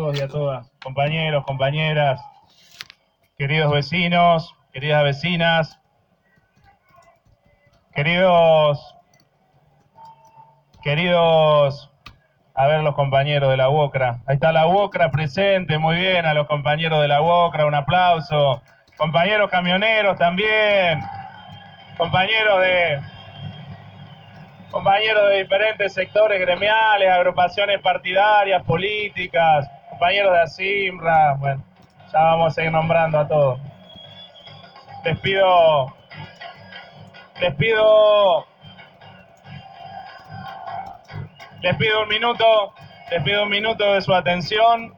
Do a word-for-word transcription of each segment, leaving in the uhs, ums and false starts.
todos y a todas, compañeros, compañeras, queridos vecinos, queridas vecinas, queridos, queridos, a ver los compañeros de la UOCRA. Ahí está la UOCRA presente, muy bien, a los compañeros de la UOCRA, un aplauso. Compañeros camioneros también, compañeros de... compañeros de diferentes sectores gremiales, agrupaciones partidarias, políticas, compañeros de ASIMRA, bueno, ya vamos a seguir nombrando a todos. Les pido, les pido, les pido un minuto, les pido un minuto de su atención.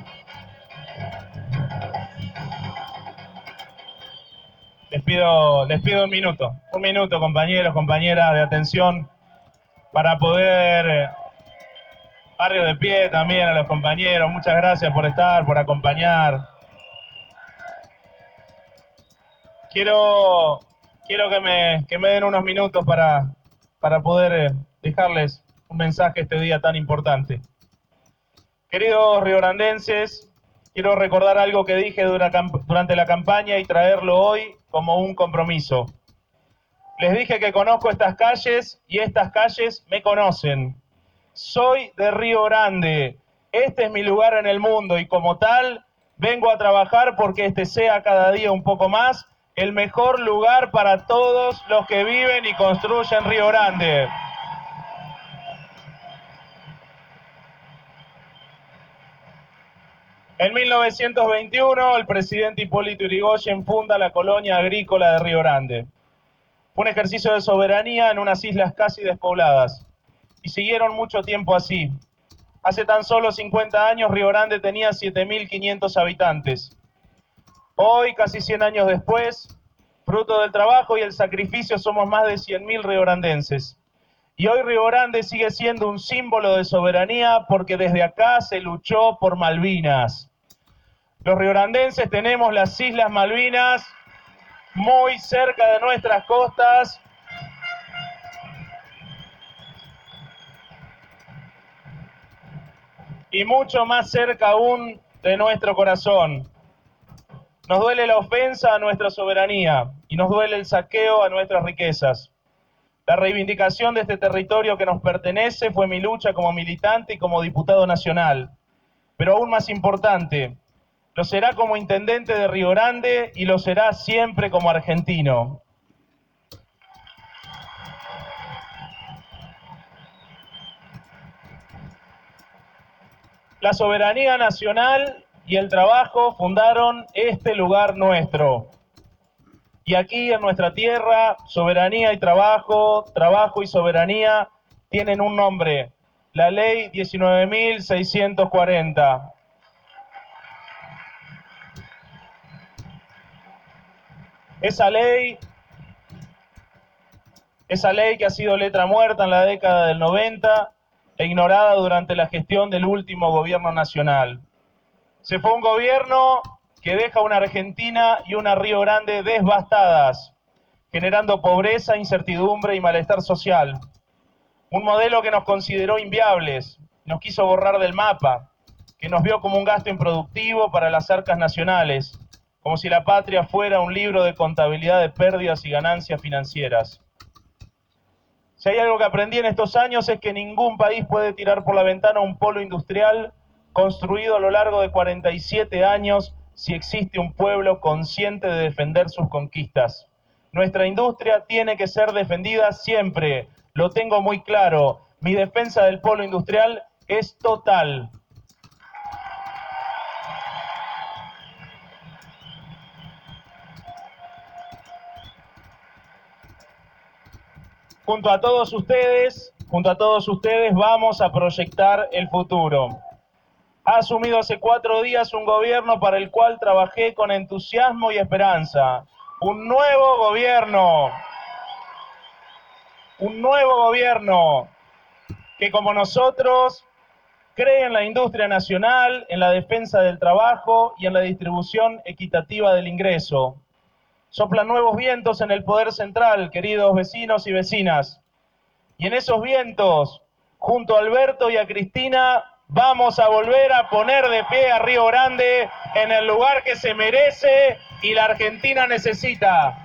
Les pido, les pido un minuto, un minuto, compañeros, compañeras, de atención para poder... Barrio de pie también a los compañeros, muchas gracias por estar, por acompañar. Quiero, quiero que me, que me den unos minutos para, para poder dejarles un mensaje este día tan importante. Queridos riograndenses, quiero recordar algo que dije durante la campaña y traerlo hoy como un compromiso. Les dije que conozco estas calles y estas calles me conocen. Soy de Río Grande, este es mi lugar en el mundo y como tal vengo a trabajar porque este sea cada día un poco más el mejor lugar para todos los que viven y construyen Río Grande. En mil novecientos veintiuno, el presidente Hipólito Yrigoyen funda la colonia agrícola de Río Grande. Fue un ejercicio de soberanía en unas islas casi despobladas. Y siguieron mucho tiempo así. Hace tan solo cincuenta años, Río Grande tenía siete mil quinientos habitantes. Hoy, casi cien años después, fruto del trabajo y el sacrificio, somos más de cien mil riograndenses. Y hoy Río Grande sigue siendo un símbolo de soberanía porque desde acá se luchó por Malvinas. Los riograndenses tenemos las Islas Malvinas muy cerca de nuestras costas. Y mucho más cerca aún de nuestro corazón. Nos duele la ofensa a nuestra soberanía y nos duele el saqueo a nuestras riquezas. La reivindicación de este territorio que nos pertenece fue mi lucha como militante y como diputado nacional. Pero aún más importante, lo será como intendente de Río Grande y lo será siempre como argentino. La soberanía nacional y el trabajo fundaron este lugar nuestro. Y aquí en nuestra tierra, soberanía y trabajo, trabajo y soberanía tienen un nombre, la ley diecinueve mil seiscientos cuarenta. Esa ley, esa ley que ha sido letra muerta en la década del noventa, e ignorada durante la gestión del último gobierno nacional. Se fue un gobierno que deja una Argentina y una Río Grande devastadas, generando pobreza, incertidumbre y malestar social. Un modelo que nos consideró inviables, nos quiso borrar del mapa, que nos vio como un gasto improductivo para las arcas nacionales, como si la patria fuera un libro de contabilidad de pérdidas y ganancias financieras. Si hay algo que aprendí en estos años es que ningún país puede tirar por la ventana un polo industrial construido a lo largo de cuarenta y siete años si existe un pueblo consciente de defender sus conquistas. Nuestra industria tiene que ser defendida siempre, lo tengo muy claro. Mi defensa del polo industrial es total. Junto a todos ustedes, junto a todos ustedes vamos a proyectar el futuro. Ha asumido hace cuatro días un gobierno para el cual trabajé con entusiasmo y esperanza. Un nuevo gobierno, un nuevo gobierno que como nosotros cree en la industria nacional, en la defensa del trabajo y en la distribución equitativa del ingreso. Soplan nuevos vientos en el poder central, queridos vecinos y vecinas. Y en esos vientos, junto a Alberto y a Cristina, Vamos a volver a poner de pie a Río Grande en el lugar que se merece y la Argentina necesita.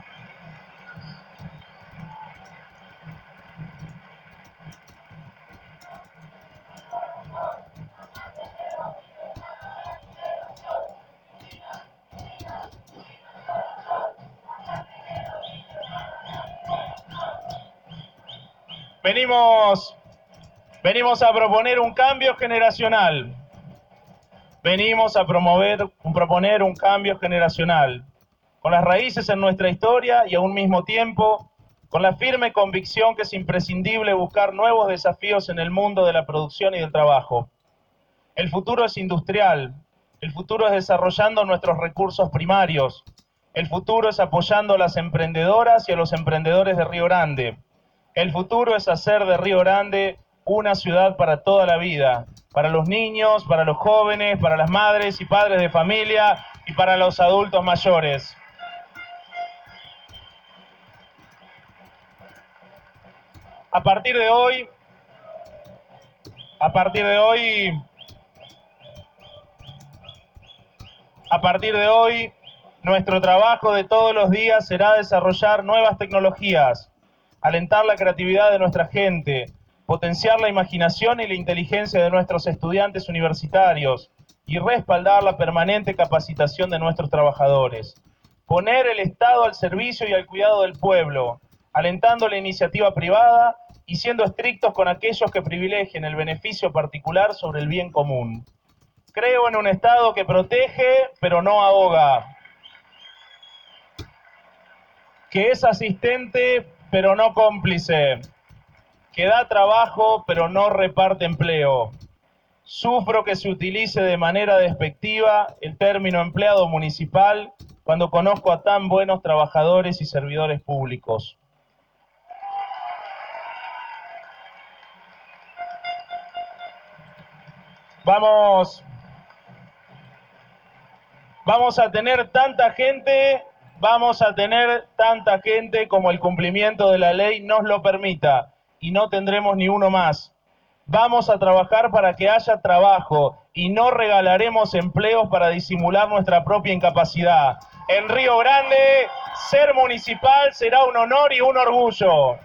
Venimos, venimos a proponer un cambio generacional. Venimos a promover, proponer un cambio generacional, con las raíces en nuestra historia y a un mismo tiempo, con la firme convicción que es imprescindible buscar nuevos desafíos en el mundo de la producción y del trabajo. El futuro es industrial, el futuro es desarrollando nuestros recursos primarios, el futuro es apoyando a las emprendedoras y a los emprendedores de Río Grande. El futuro es hacer de Río Grande una ciudad para toda la vida, para los niños, para los jóvenes, para las madres y padres de familia y para los adultos mayores. A partir de hoy, a partir de hoy, a partir de hoy, nuestro trabajo de todos los días será desarrollar nuevas tecnologías, alentar la creatividad de nuestra gente, potenciar la imaginación y la inteligencia de nuestros estudiantes universitarios y respaldar la permanente capacitación de nuestros trabajadores. Poner el Estado al servicio y al cuidado del pueblo, alentando la iniciativa privada y siendo estrictos con aquellos que privilegien el beneficio particular sobre el bien común. Creo en un Estado que protege, pero no ahoga, que es asistente, pero no cómplice, que da trabajo, pero no reparte empleo. Sufro que se utilice de manera despectiva el término empleado municipal cuando conozco a tan buenos trabajadores y servidores públicos. Vamos, vamos a tener tanta gente, vamos a tener tanta gente como el cumplimiento de la ley nos lo permita, y no tendremos ni uno más. Vamos a trabajar para que haya trabajo y no regalaremos empleos para disimular nuestra propia incapacidad. En Río Grande, ser municipal será un honor y un orgullo.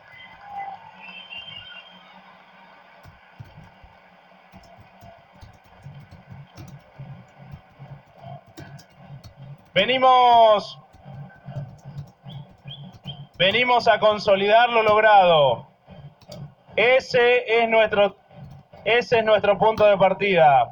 Venimos, venimos a consolidar lo logrado. Ese es nuestro, ese es nuestro punto de partida.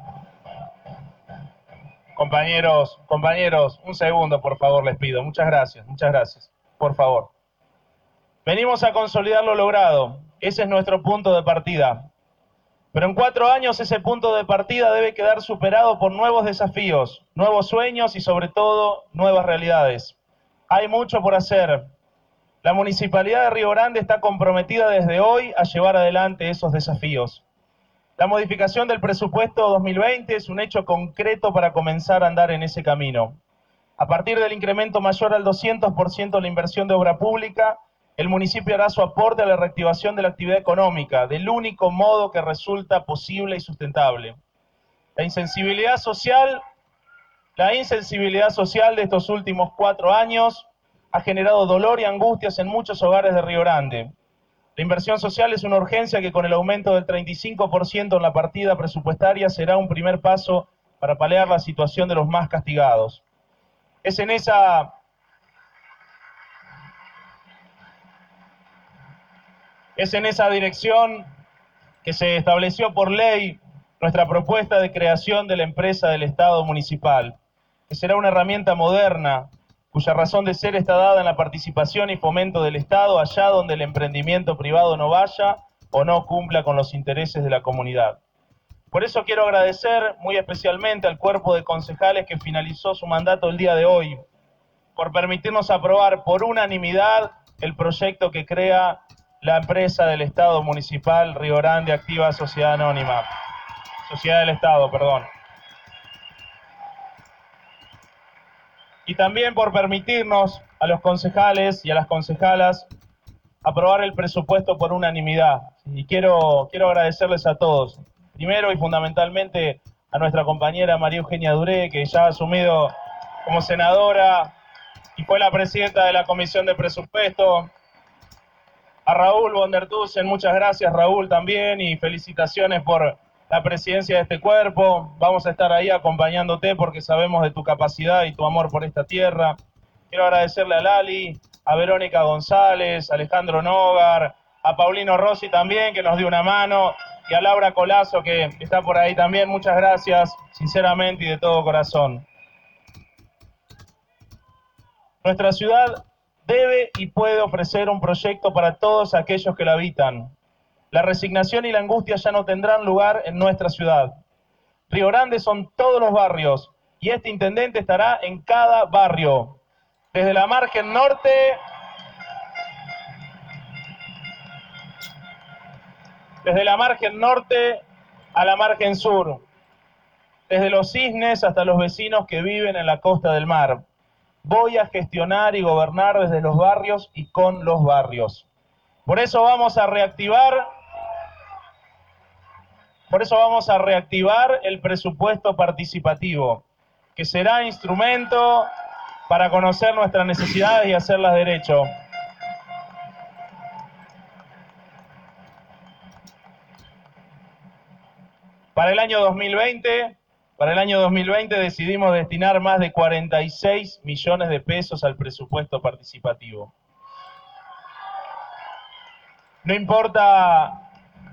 Compañeros, compañeros, un segundo, por favor, les pido. Muchas gracias, muchas gracias. Por favor. Venimos a consolidar lo logrado. Ese es nuestro punto de partida. Pero en cuatro años ese punto de partida debe quedar superado por nuevos desafíos, nuevos sueños y sobre todo nuevas realidades. Hay mucho por hacer. La Municipalidad de Río Grande está comprometida desde hoy a llevar adelante esos desafíos. La modificación del presupuesto dos mil veinte es un hecho concreto para comenzar a andar en ese camino. A partir del incremento mayor al doscientos por ciento de la inversión de obra pública, el municipio hará su aporte a la reactivación de la actividad económica, del único modo que resulta posible y sustentable. La insensibilidad social, la insensibilidad social de estos últimos cuatro años ha generado dolor y angustias en muchos hogares de Río Grande. La inversión social es una urgencia que con el aumento del treinta y cinco por ciento en la partida presupuestaria será un primer paso para paliar la situación de los más castigados. Es en esa... Es en esa dirección que se estableció por ley nuestra propuesta de creación de la empresa del Estado municipal, que será una herramienta moderna, cuya razón de ser está dada en la participación y fomento del Estado allá donde el emprendimiento privado no vaya o no cumpla con los intereses de la comunidad. Por eso quiero agradecer muy especialmente al cuerpo de concejales que finalizó su mandato el día de hoy, por permitirnos aprobar por unanimidad el proyecto que crea la empresa del Estado municipal Río Grande Activa Sociedad Anónima, Sociedad del Estado, perdón. Y también por permitirnos a los concejales y a las concejalas aprobar el presupuesto por unanimidad. Y quiero, quiero agradecerles a todos. primero y fundamentalmente a nuestra compañera María Eugenia Duré, que ya ha asumido como senadora y fue la presidenta de la Comisión de Presupuesto. A Raúl von der Tusen, muchas gracias Raúl también, y felicitaciones por la presidencia de este cuerpo. Vamos a estar ahí acompañándote porque sabemos de tu capacidad y tu amor por esta tierra. Quiero agradecerle a Lali, a Verónica González, a Alejandro Nogar, a Paulino Rossi también, que nos dio una mano, y a Laura Colazo, que está por ahí también. Muchas gracias, sinceramente y de todo corazón. Nuestra ciudad debe y puede ofrecer un proyecto para todos aquellos que la habitan. La resignación y la angustia ya no tendrán lugar en nuestra ciudad. Río Grande son todos los barrios, y este intendente estará en cada barrio. Desde la margen norte, desde la margen norte a la margen sur, desde los cisnes hasta los vecinos que viven en la costa del mar. Voy a gestionar y gobernar desde los barrios y con los barrios. Por eso vamos a reactivar, por eso vamos a reactivar el presupuesto participativo, que será instrumento para conocer nuestras necesidades y hacerlas derecho. Para el año dos mil veinte, para el año dos mil veinte decidimos destinar más de cuarenta y seis millones de pesos al presupuesto participativo. No importa,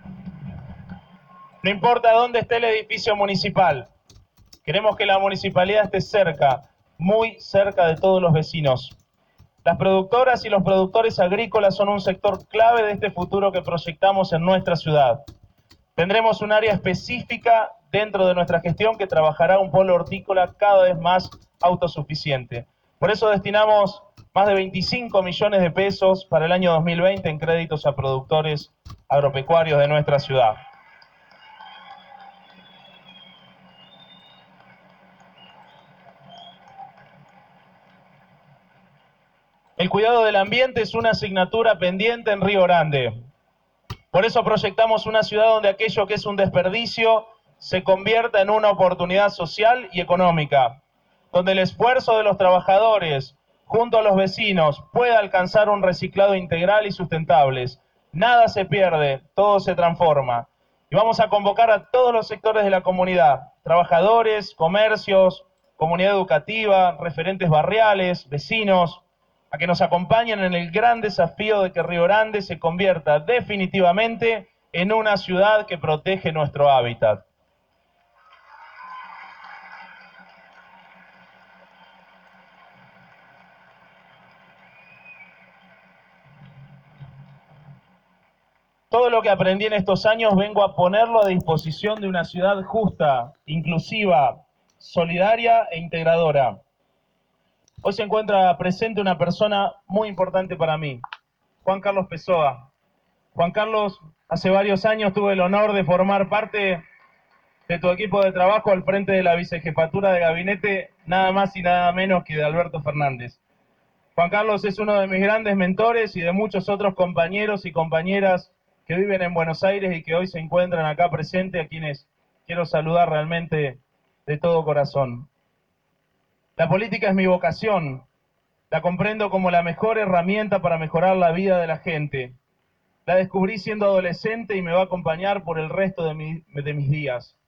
no importa dónde esté el edificio municipal, queremos que la municipalidad esté cerca, muy cerca de todos los vecinos. Las productoras y los productores agrícolas son un sector clave de este futuro que proyectamos en nuestra ciudad. Tendremos un área específica dentro de nuestra gestión que trabajará un polo hortícola cada vez más autosuficiente. Por eso destinamos más de veinticinco millones de pesos para el año dos mil veinte en créditos a productores agropecuarios de nuestra ciudad. El cuidado del ambiente es una asignatura pendiente en Río Grande. Por eso proyectamos una ciudad donde aquello que es un desperdicio se convierta en una oportunidad social y económica, donde el esfuerzo de los trabajadores junto a los vecinos pueda alcanzar un reciclado integral y sustentable. Nada se pierde, todo se transforma. Y vamos a convocar a todos los sectores de la comunidad, trabajadores, comercios, comunidad educativa, referentes barriales, vecinos, a que nos acompañen en el gran desafío de que Río Grande se convierta definitivamente en una ciudad que protege nuestro hábitat. Todo lo que aprendí en estos años vengo a ponerlo a disposición de una ciudad justa, inclusiva, solidaria e integradora. Hoy se encuentra presente una persona muy importante para mí, Juan Carlos Pessoa. Juan Carlos, hace varios años tuve el honor de formar parte de tu equipo de trabajo al frente de la vicejefatura de gabinete, nada más y nada menos que de Alberto Fernández. Juan Carlos es uno de mis grandes mentores y de muchos otros compañeros y compañeras que viven en Buenos Aires y que hoy se encuentran acá presentes, a quienes quiero saludar realmente de todo corazón. La política es mi vocación, la comprendo como la mejor herramienta para mejorar la vida de la gente. La descubrí siendo adolescente y me va a acompañar por el resto de, mi, de mis días.